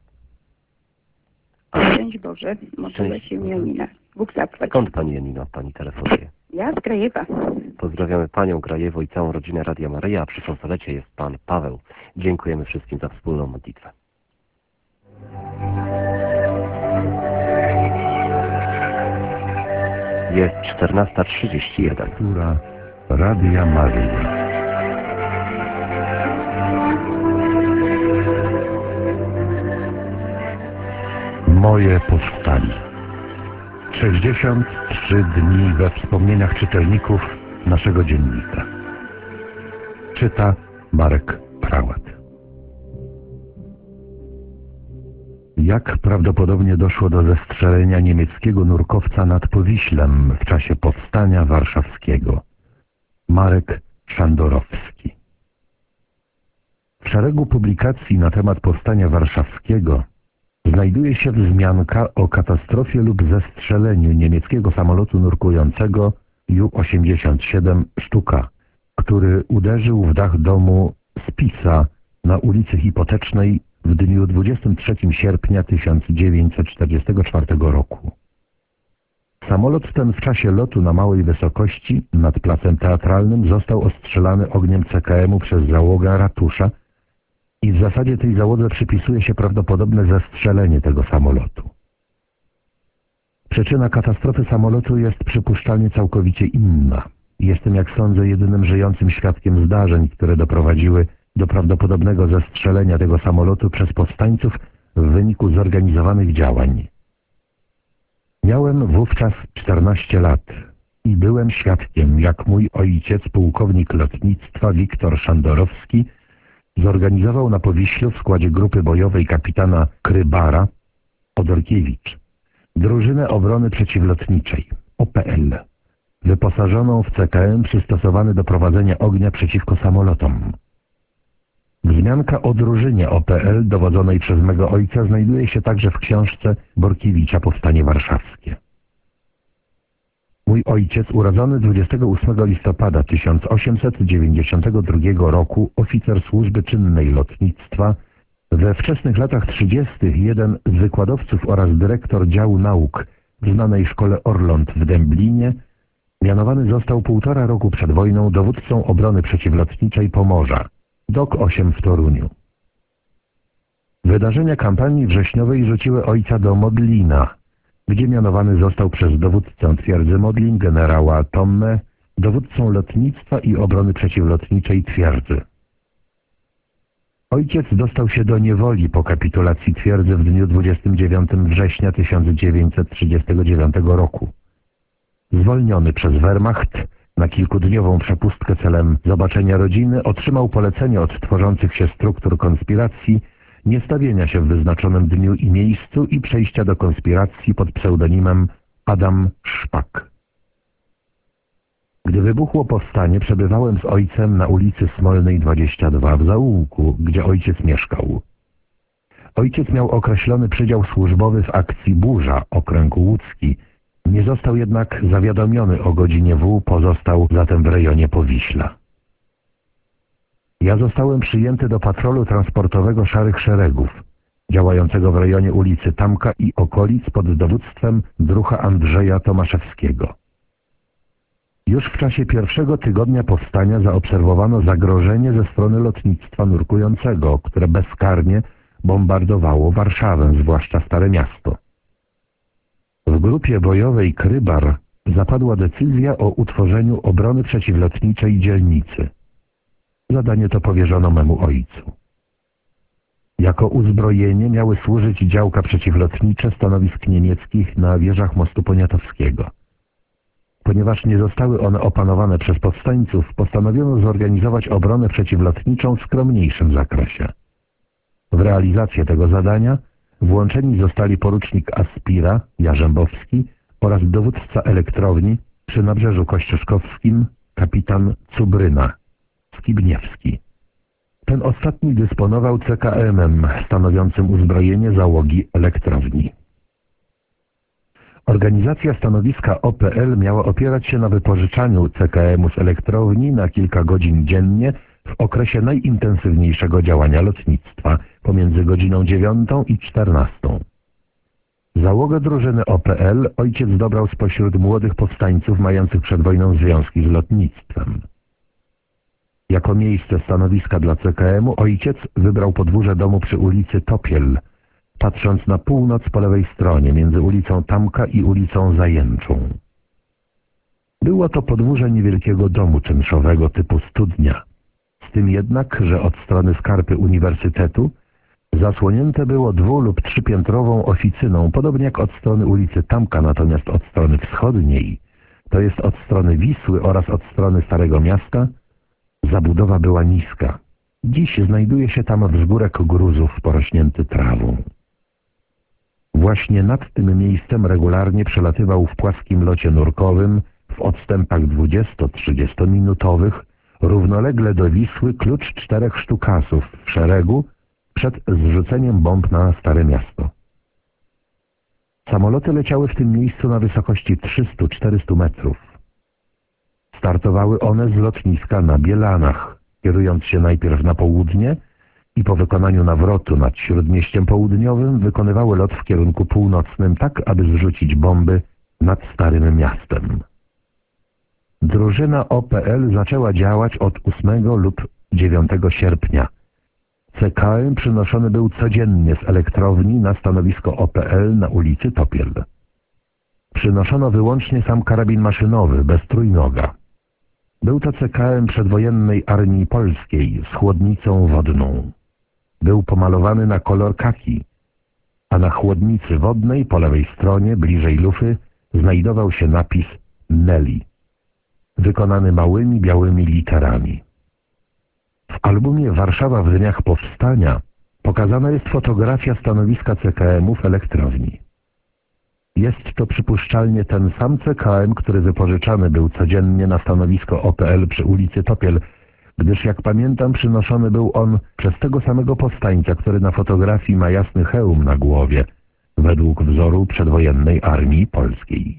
szczęść Boże, modliła się Janina. Bóg zapłać. Skąd Pani Janina, Pani telefonuje? Ja z Grajewa. Pozdrawiamy Panią Grajewo i całą rodzinę Radia Maryja, a przy konsolecie jest Pan Paweł. Dziękujemy wszystkim za wspólną modlitwę. Jest 14:31. Która Radia Maryja. Moje powstanie. 63 dni we wspomnieniach czytelników naszego dziennika. Czyta Marek Prałat. Jak prawdopodobnie doszło do zestrzelenia niemieckiego nurkowca nad Powiślem w czasie powstania warszawskiego? Marek Szandorowski. W szeregu publikacji na temat powstania warszawskiego znajduje się wzmianka o katastrofie lub zestrzeleniu niemieckiego samolotu nurkującego Ju-87 Sztuka, który uderzył w dach domu Spisa na ulicy Hipotecznej w dniu 23 sierpnia 1944 roku. Samolot ten w czasie lotu na małej wysokości nad placem teatralnym został ostrzelany ogniem CKM-u przez załogę ratusza i w zasadzie tej załodze przypisuje się prawdopodobne zestrzelenie tego samolotu. Przyczyna katastrofy samolotu jest przypuszczalnie całkowicie inna. Jestem, jak sądzę, jedynym żyjącym świadkiem zdarzeń, które doprowadziły do prawdopodobnego zestrzelenia tego samolotu przez powstańców w wyniku zorganizowanych działań. Miałem wówczas 14 lat i byłem świadkiem, jak mój ojciec, pułkownik lotnictwa Wiktor Szandorowski, zorganizował na Powiślu w składzie grupy bojowej kapitana Krybara Odorkiewicz drużynę obrony przeciwlotniczej, OPL, wyposażoną w CKM przystosowany do prowadzenia ognia przeciwko samolotom. Wzmianka o drużynie OPL dowodzonej przez mego ojca znajduje się także w książce Borkiewicza Powstanie Warszawskie. Mój ojciec, urodzony 28 listopada 1892 roku, oficer służby czynnej lotnictwa, we wczesnych latach 30. jeden z wykładowców oraz dyrektor działu nauk w znanej szkole Orląt w Dęblinie, mianowany został 1,5 roku przed wojną dowódcą obrony przeciwlotniczej Pomorza, DOK 8 w Toruniu. Wydarzenia kampanii wrześniowej rzuciły ojca do Modlina, gdzie mianowany został przez dowódcę twierdzy Modlin generała Tomme dowódcą lotnictwa i obrony przeciwlotniczej twierdzy. Ojciec dostał się do niewoli po kapitulacji twierdzy w dniu 29 września 1939 roku. Zwolniony przez Wehrmacht na kilkudniową przepustkę celem zobaczenia rodziny, otrzymał polecenie od tworzących się struktur konspiracji niestawienia się w wyznaczonym dniu i miejscu i przejścia do konspiracji pod pseudonimem Adam Szpak. Gdy wybuchło powstanie, przebywałem z ojcem na ulicy Smolnej 22 w zaułku, gdzie ojciec mieszkał. Ojciec miał określony przydział służbowy w akcji Burza, okręg łódzki. Nie został jednak zawiadomiony o godzinie W, pozostał zatem w rejonie Powiśla. Ja zostałem przyjęty do patrolu transportowego Szarych Szeregów, działającego w rejonie ulicy Tamka i okolic pod dowództwem druha Andrzeja Tomaszewskiego. Już w czasie pierwszego tygodnia powstania zaobserwowano zagrożenie ze strony lotnictwa nurkującego, które bezkarnie bombardowało Warszawę, zwłaszcza Stare Miasto. W grupie bojowej Krybar zapadła decyzja o utworzeniu obrony przeciwlotniczej dzielnicy. Zadanie to powierzono memu ojcu. Jako uzbrojenie miały służyć działka przeciwlotnicze stanowisk niemieckich na wieżach mostu Poniatowskiego. Ponieważ nie zostały one opanowane przez powstańców, postanowiono zorganizować obronę przeciwlotniczą w skromniejszym zakresie. W realizację tego zadania włączeni zostali porucznik Aspira, Jarzębowski oraz dowódca elektrowni przy Nabrzeżu Kościuszkowskim, kapitan Cubryna, Skibniewski. Ten ostatni dysponował CKM-em stanowiącym uzbrojenie załogi elektrowni. Organizacja stanowiska OPL miała opierać się na wypożyczaniu CKM-u z elektrowni na kilka godzin dziennie w okresie najintensywniejszego działania lotnictwa pomiędzy godziną 9 i 14. Załogę drużyny OPL ojciec dobrał spośród młodych powstańców mających przed wojną związki z lotnictwem. Jako miejsce stanowiska dla CKM-u ojciec wybrał podwórze domu przy ulicy Topiel, patrząc na północ po lewej stronie, między ulicą Tamka i ulicą Zajęczą. Było to podwórze niewielkiego domu czynszowego typu studnia, z tym jednak, że od strony skarpy uniwersytetu zasłonięte było 2- lub 3-piętrową oficyną, podobnie jak od strony ulicy Tamka, natomiast od strony wschodniej, to jest od strony Wisły oraz od strony Starego Miasta, zabudowa była niska. Dziś znajduje się tam wzgórek gruzów porośnięty trawą. Właśnie nad tym miejscem regularnie przelatywał w płaskim locie nurkowym w odstępach 20-30 minutowych równolegle do Wisły klucz 4 sztukasów w szeregu przed zrzuceniem bomb na Stare Miasto. Samoloty leciały w tym miejscu na wysokości 300-400 metrów. Startowały one z lotniska na Bielanach, kierując się najpierw na południe i po wykonaniu nawrotu nad Śródmieściem Południowym wykonywały lot w kierunku północnym, tak aby zrzucić bomby nad Starym Miastem. Drużyna OPL zaczęła działać od 8 lub 9 sierpnia. CKM przynoszony był codziennie z elektrowni na stanowisko OPL na ulicy Topiel. Przynoszono wyłącznie sam karabin maszynowy, bez trójnoga. Był to CKM przedwojennej Armii Polskiej z chłodnicą wodną. Był pomalowany na kolor kaki, a na chłodnicy wodnej po lewej stronie, bliżej lufy, znajdował się napis Nelly, wykonany małymi białymi literami. W albumie Warszawa w dniach powstania pokazana jest fotografia stanowiska CKM-u w elektrowni. Jest to przypuszczalnie ten sam CKM, który wypożyczany był codziennie na stanowisko OPL przy ulicy Topiel, gdyż jak pamiętam przynoszony był on przez tego samego powstańca, który na fotografii ma jasny hełm na głowie, według wzoru przedwojennej Armii Polskiej.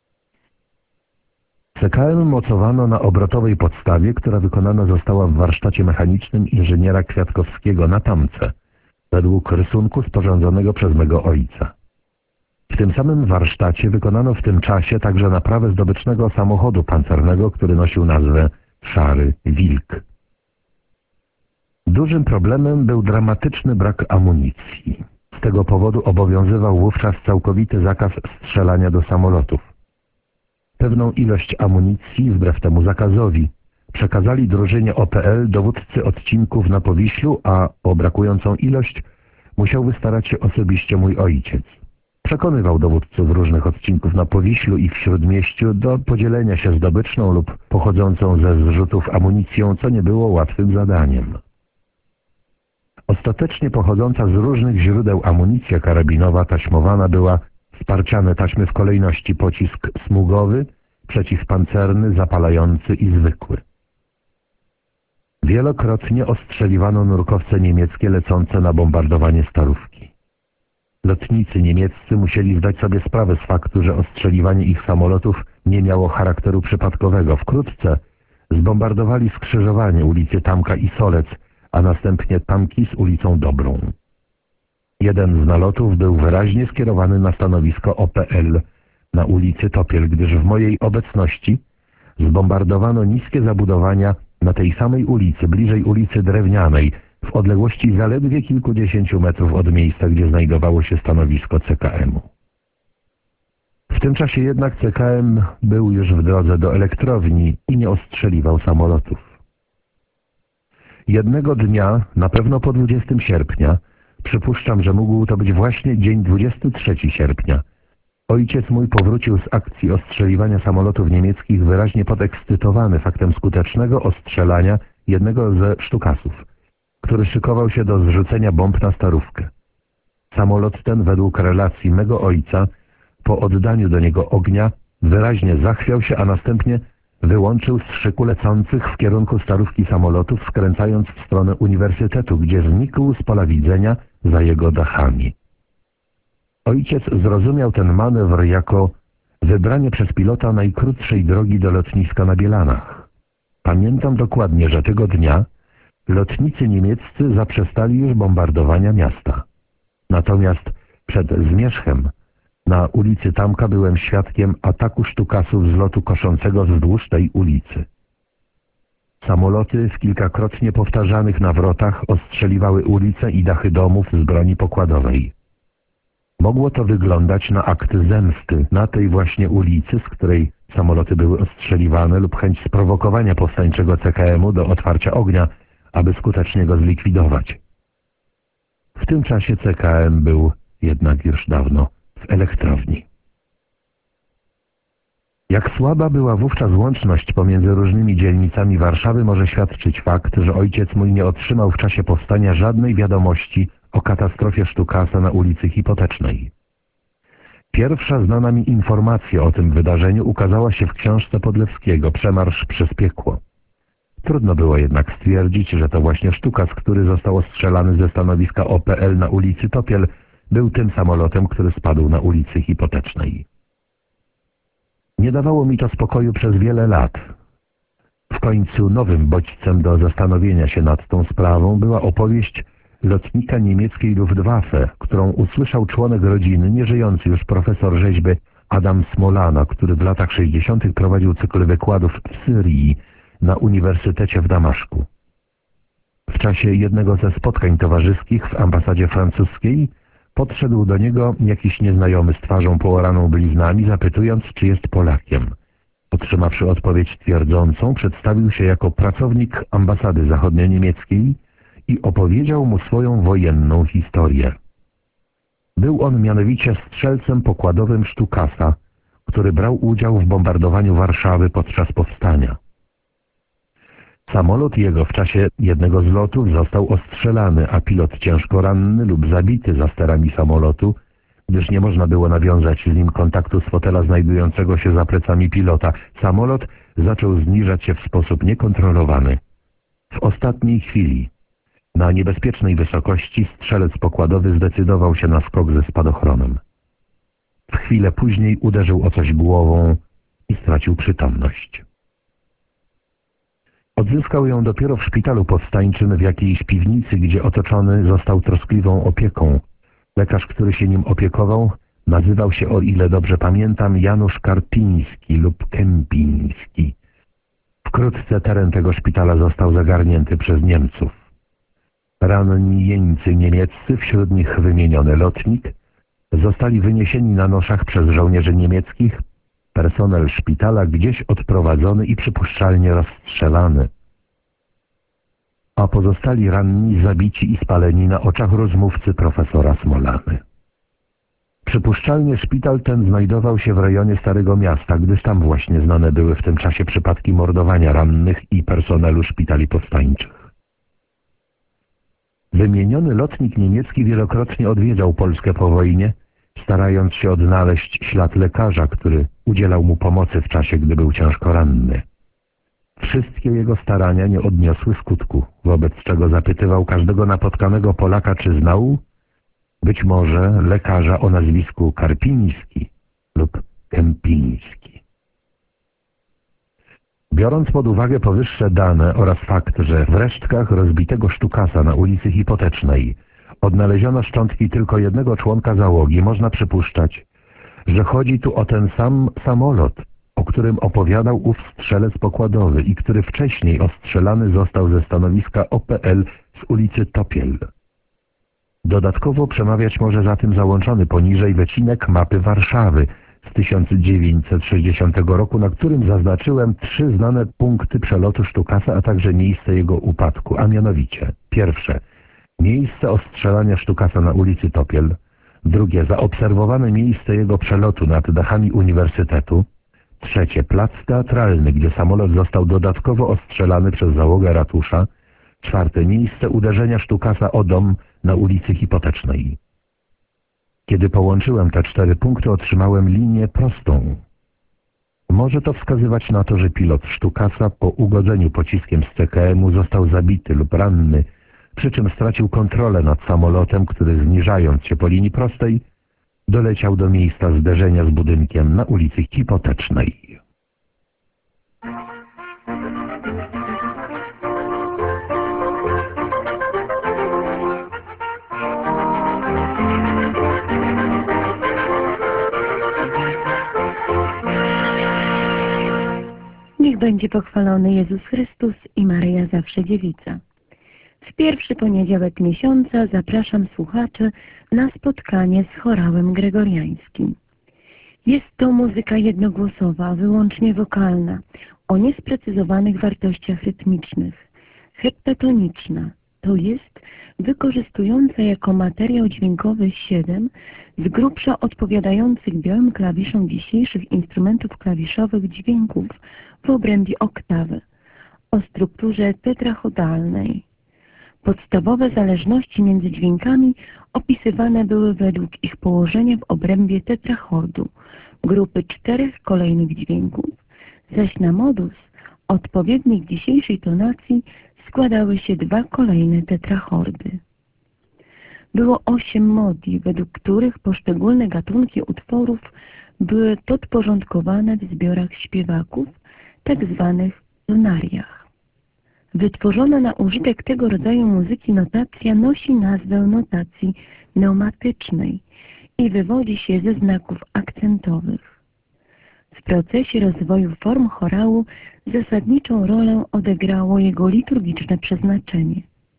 CKM mocowano na obrotowej podstawie, która wykonana została w warsztacie mechanicznym inżyniera Kwiatkowskiego na Tamce, według rysunku sporządzonego przez mego ojca. W tym samym warsztacie wykonano w tym czasie także naprawę zdobycznego samochodu pancernego, który nosił nazwę Szary Wilk. Dużym problemem był dramatyczny brak amunicji. Z tego powodu obowiązywał wówczas całkowity zakaz strzelania do samolotów. Pewną ilość amunicji, wbrew temu zakazowi, przekazali drużynie OPL dowódcy odcinków na Powiślu, a o brakującą ilość musiał wystarać się osobiście mój ojciec. Przekonywał dowódców różnych odcinków na Powiślu i w Śródmieściu do podzielenia się zdobyczną lub pochodzącą ze zrzutów amunicją, co nie było łatwym zadaniem. Ostatecznie pochodząca z różnych źródeł amunicja karabinowa taśmowana była w parciane taśmy w kolejności pocisk smugowy, przeciwpancerny, zapalający i zwykły. Wielokrotnie ostrzeliwano nurkowce niemieckie lecące na bombardowanie Starówki. Lotnicy niemieccy musieli zdać sobie sprawę z faktu, że ostrzeliwanie ich samolotów nie miało charakteru przypadkowego. Wkrótce zbombardowali skrzyżowanie ulicy Tamka i Solec, a następnie Tamki z ulicą Dobrą. Jeden z nalotów był wyraźnie skierowany na stanowisko OPL na ulicy Topiel, gdyż w mojej obecności zbombardowano niskie zabudowania na tej samej ulicy, bliżej ulicy Drewnianej, w odległości zaledwie kilkudziesięciu metrów od miejsca, gdzie znajdowało się stanowisko CKM-u. W tym czasie jednak CKM był już w drodze do elektrowni i nie ostrzeliwał samolotów. Jednego dnia, na pewno po 20 sierpnia, przypuszczam, że mógł to być właśnie dzień 23 sierpnia, ojciec mój powrócił z akcji ostrzeliwania samolotów niemieckich wyraźnie podekscytowany faktem skutecznego ostrzelania jednego ze sztukasów, który szykował się do zrzucenia bomb na Starówkę. Samolot ten, według relacji mego ojca, po oddaniu do niego ognia, wyraźnie zachwiał się, a następnie wyłączył z szyku lecących w kierunku Starówki samolotów, skręcając w stronę uniwersytetu, gdzie znikł z pola widzenia za jego dachami. Ojciec zrozumiał ten manewr jako wybranie przez pilota najkrótszej drogi do lotniska na Bielanach. Pamiętam dokładnie, że tego dnia lotnicy niemieccy zaprzestali już bombardowania miasta. Natomiast przed zmierzchem na ulicy Tamka byłem świadkiem ataku sztukasów z lotu koszącego wzdłuż tej ulicy. Samoloty w kilkakrotnie powtarzanych nawrotach ostrzeliwały ulice i dachy domów z broni pokładowej. Mogło to wyglądać na akt zemsty na tej właśnie ulicy, z której samoloty były ostrzeliwane, lub chęć sprowokowania powstańczego CKM-u do otwarcia ognia, aby skutecznie go zlikwidować. W tym czasie CKM był jednak już dawno w elektrowni. Jak słaba była wówczas łączność pomiędzy różnymi dzielnicami Warszawy, może świadczyć fakt, że ojciec mój nie otrzymał w czasie powstania żadnej wiadomości o katastrofie sztukasa na ulicy Hipotecznej. Pierwsza znana mi informacja o tym wydarzeniu ukazała się w książce Podlewskiego „Przemarsz przez piekło”. Trudno było jednak stwierdzić, że to właśnie sztukas, który został ostrzelany ze stanowiska OPL na ulicy Topiel, był tym samolotem, który spadł na ulicy Hipotecznej. Nie dawało mi to spokoju przez wiele lat. W końcu nowym bodźcem do zastanowienia się nad tą sprawą była opowieść lotnika niemieckiej Luftwaffe, którą usłyszał członek rodziny, nieżyjący już profesor rzeźby Adam Smolana, który w latach 60. prowadził cykl wykładów w Syrii na Uniwersytecie w Damaszku. W czasie jednego ze spotkań towarzyskich w ambasadzie francuskiej podszedł do niego jakiś nieznajomy z twarzą poораną bliznami, zapytując, czy jest Polakiem. Otrzymawszy odpowiedź twierdzącą, przedstawił się jako pracownik ambasady zachodnio-niemieckiej i opowiedział mu swoją wojenną historię. Był on mianowicie strzelcem pokładowym sztukasa, który brał udział w bombardowaniu Warszawy podczas powstania. Samolot jego w czasie jednego z lotów został ostrzelany, a pilot ciężko ranny lub zabity za sterami samolotu, gdyż nie można było nawiązać z nim kontaktu z fotela znajdującego się za plecami pilota. Samolot zaczął zniżać się w sposób niekontrolowany. W ostatniej chwili, na niebezpiecznej wysokości, strzelec pokładowy zdecydował się na skok ze spadochronem. W chwilę później uderzył o coś głową i stracił przytomność. Odzyskał ją dopiero w szpitalu powstańczym w jakiejś piwnicy, gdzie otoczony został troskliwą opieką. Lekarz, który się nim opiekował, nazywał się, o ile dobrze pamiętam, Janusz Karpiński lub Kępiński. Wkrótce teren tego szpitala został zagarnięty przez Niemców. Ranni jeńcy niemieccy, wśród nich wymieniony lotnik, zostali wyniesieni na noszach przez żołnierzy niemieckich, personel szpitala gdzieś odprowadzony i przypuszczalnie rozstrzelany, a pozostali ranni zabici i spaleni na oczach rozmówcy profesora Smolany. Przypuszczalnie szpital ten znajdował się w rejonie Starego Miasta, gdyż tam właśnie znane były w tym czasie przypadki mordowania rannych i personelu szpitali powstańczych. Wymieniony lotnik niemiecki wielokrotnie odwiedzał Polskę po wojnie starając się odnaleźć ślad lekarza, który udzielał mu pomocy w czasie, gdy był ciężko ranny. Wszystkie jego starania nie odniosły skutku, wobec czego zapytywał każdego napotkanego Polaka, czy znał być może lekarza o nazwisku Karpiński lub Kępiński. Biorąc pod uwagę powyższe dane oraz fakt, że w resztkach rozbitego sztukasa na ulicy Hipotecznej odnaleziono szczątki tylko jednego członka załogi, można przypuszczać, że chodzi tu o ten sam samolot, o którym opowiadał ów strzelec pokładowy i który wcześniej ostrzelany został ze stanowiska OPL z ulicy Topiel. Dodatkowo przemawiać może za tym załączony poniżej wycinek mapy Warszawy z 1960 roku, na którym zaznaczyłem 3 znane punkty przelotu sztukasa, a także miejsce jego upadku, a mianowicie: pierwsze, miejsce ostrzelania sztukasa na ulicy Topiel; drugie, zaobserwowane miejsce jego przelotu nad dachami uniwersytetu; trzecie, plac teatralny, gdzie samolot został dodatkowo ostrzelany przez załogę ratusza; czwarte, miejsce uderzenia sztukasa o dom na ulicy Hipotecznej. Kiedy połączyłem te 4 punkty, otrzymałem linię prostą. Może to wskazywać na to, że pilot sztukasa po ugodzeniu pociskiem z CKM-u został zabity lub ranny, przy czym stracił kontrolę nad samolotem, który, zniżając się po linii prostej, doleciał do miejsca zderzenia z budynkiem na ulicy Hipotecznej. Niech będzie pochwalony Jezus Chrystus i Maryja zawsze dziewica. W pierwszy poniedziałek miesiąca zapraszam słuchaczy na spotkanie z chorałem gregoriańskim. Jest to muzyka jednogłosowa, wyłącznie wokalna, o niesprecyzowanych wartościach rytmicznych, heptatoniczna, to jest wykorzystująca jako materiał dźwiękowy 7 z grubsza odpowiadających białym klawiszom dzisiejszych instrumentów klawiszowych dźwięków w obrębie oktawy, o strukturze tetrachodalnej. Podstawowe zależności między dźwiękami opisywane były według ich położenia w obrębie tetrachordu, grupy 4 kolejnych dźwięków, zaś na modus odpowiednik dzisiejszej tonacji składały się 2 kolejne tetrachordy. Było 8 modi, według których poszczególne gatunki utworów były podporządkowane w zbiorach śpiewaków, tak zwanych lunariach. Wytworzona na użytek tego rodzaju muzyki notacja nosi nazwę notacji pneumatycznej i wywodzi się ze znaków akcentowych. W procesie rozwoju form chorału zasadniczą rolę odegrało jego liturgiczne przeznaczenie.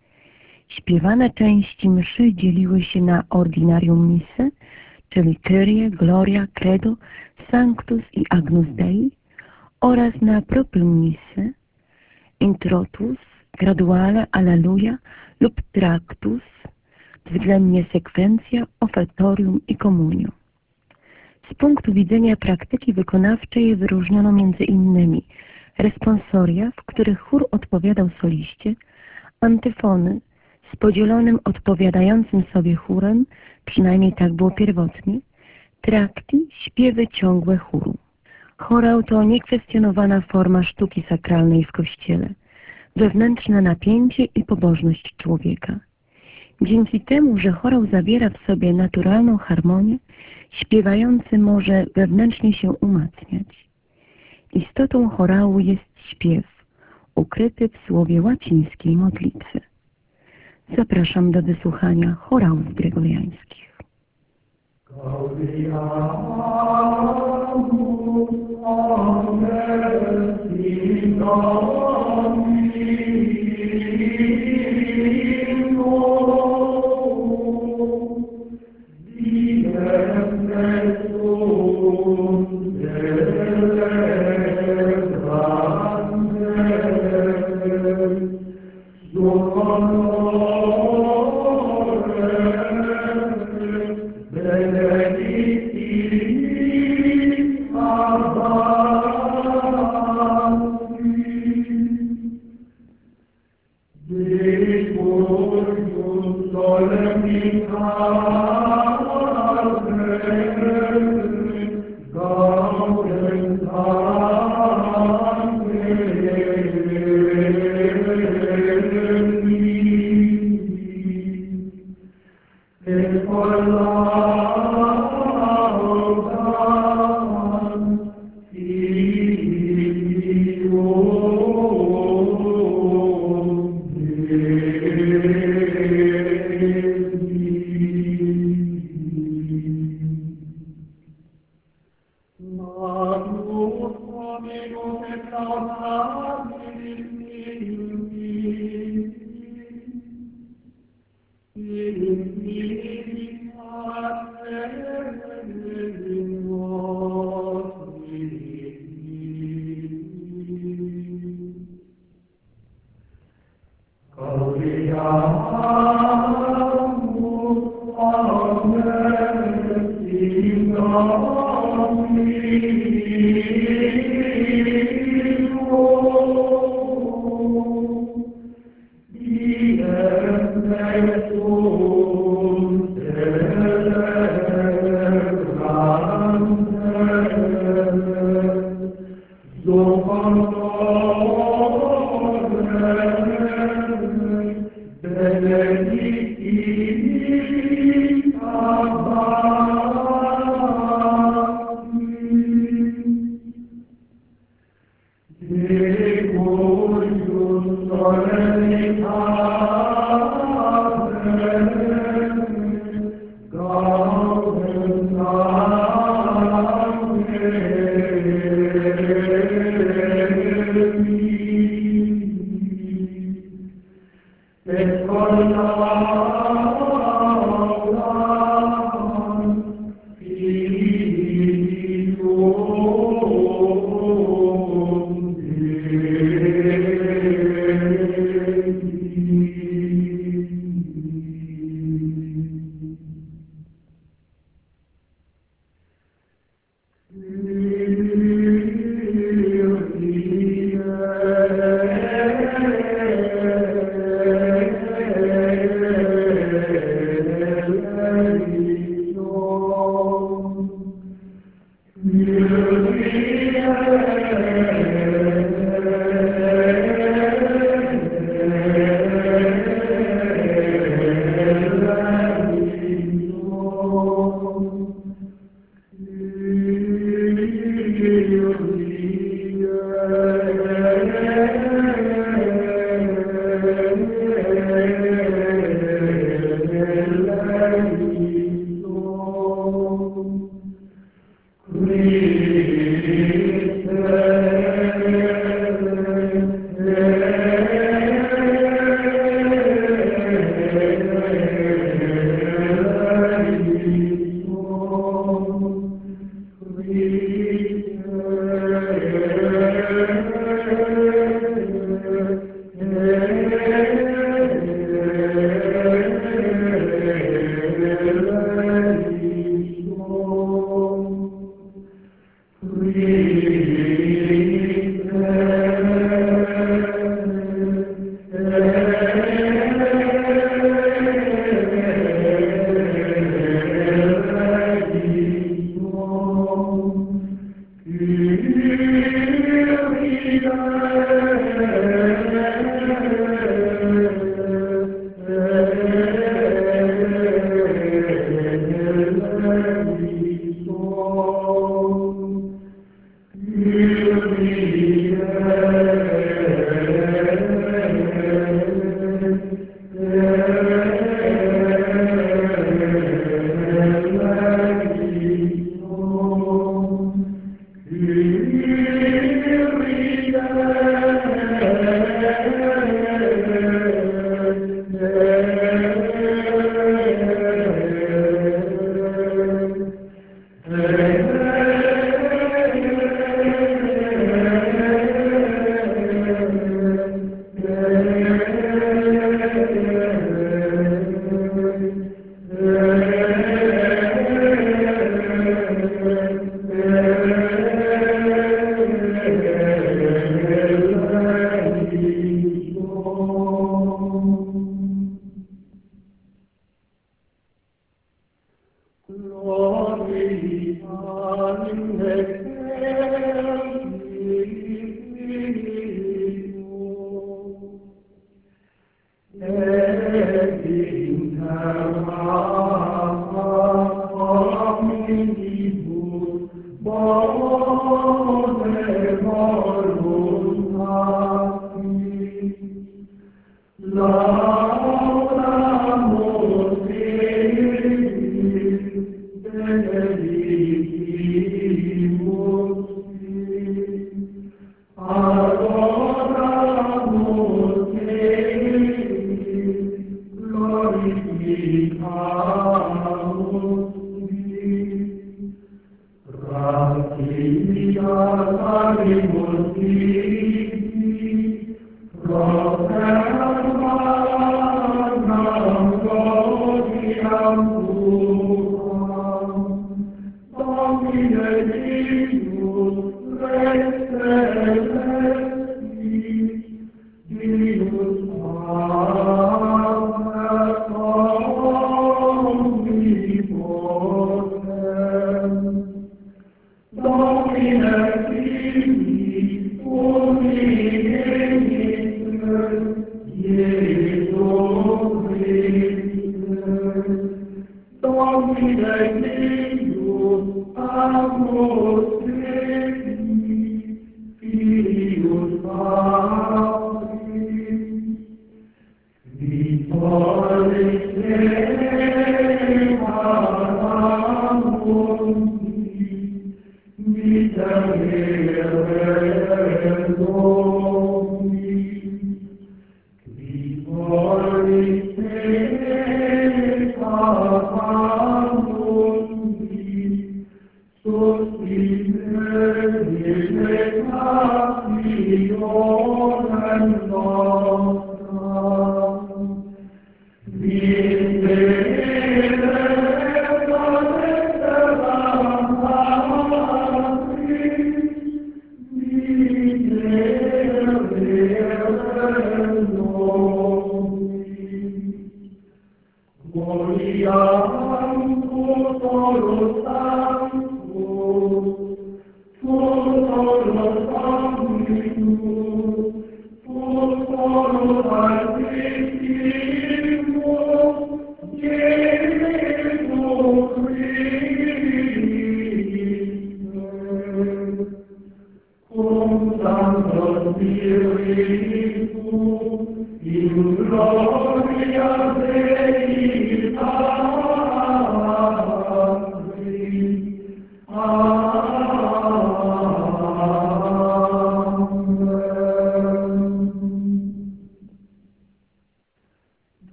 Śpiewane części mszy dzieliły się na ordinarium misse, czyli Kyrie, Gloria, Credo, Sanctus i Agnus Dei, oraz na proprio misse, Introitus, Graduale, Alleluja lub Tractus, względnie sekwencja, ofertorium i komunio. Z punktu widzenia praktyki wykonawczej wyróżniono między innymi responsoria, w których chór odpowiadał soliście, antyfony z podzielonym odpowiadającym sobie chórem, przynajmniej tak było pierwotnie, trakti, śpiewy ciągłe chóru. Chorał to niekwestionowana forma sztuki sakralnej w Kościele, wewnętrzne napięcie i pobożność człowieka. Dzięki temu, że chorał zawiera w sobie naturalną harmonię, śpiewający może wewnętrznie się umacniać. Istotą chorału jest śpiew, ukryty w słowie łacińskiej modlitwy. Zapraszam do wysłuchania chorałów gregoriańskich.